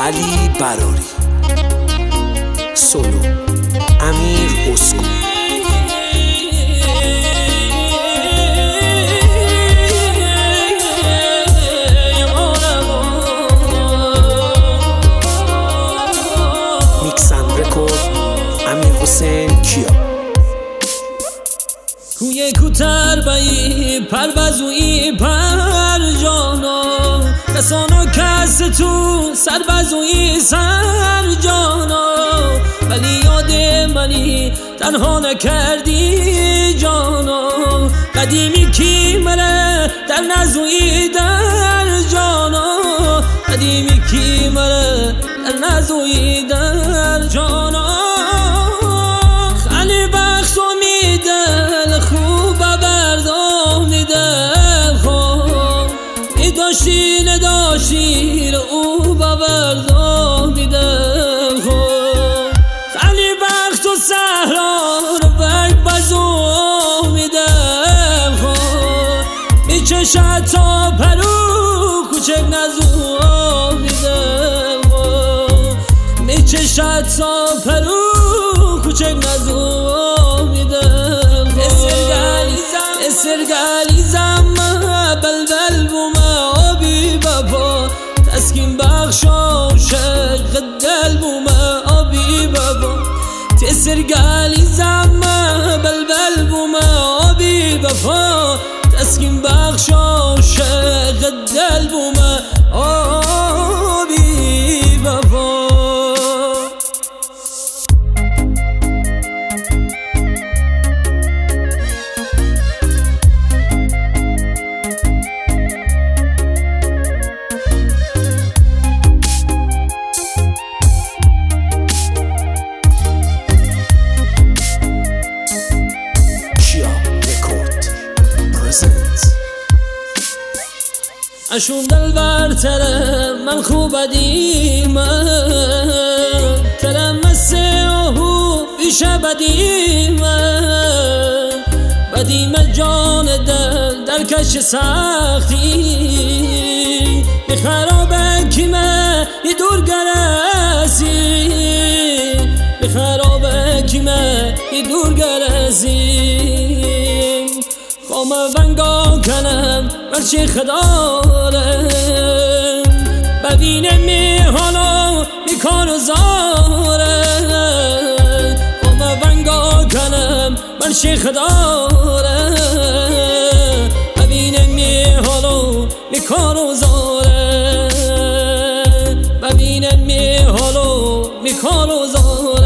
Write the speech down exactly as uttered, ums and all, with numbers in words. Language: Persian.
علی براری، سولو امیر اسکو. میکسن رکورد امیر حسین کیا. کوی کوتر بایی پروازوی پر جانا، کسانا کس تو سر بزوی سر جانا، ولی یاد منی تنها نکردی جانا. قدیمی کی مره در نزوی در جانا، قدیمی کی مره در نزوی در جانا. خیلی بخت دل خوب بردام دل خوب میداشتی نداشتی رو او بردام دل خوب. خیلی بخت و صحرا رو برگ بزوم دل خوب میچشد تا پرو کوچک نزوم دل خوب میچشد تا پرو کوچک نزوم دل. سرگالیزم بلبل بومه آبی بابا، تسکین بخش عاشق دل بومه آبی بابا. سرگالیزم بلبل بومه آبی بابا، تسکین بخش عاشق دل بومه آبی بابا. اشون دل برتره من خوب بدیمه، ترم مسه آهو بیشه بدیمه، بدیمه جان دل در کش سختی. بی خرابه کیمه یه دور گرسی، بی خرابه کیمه یه دور گرسی. خوامه ونگا کنم برچی خداره، ببینه می حالا می کار و زاره. خوامه ونگا کنم برچی خداره، ببینه می حالا می کار و زاره، ببینه می حالا می کار و زاره.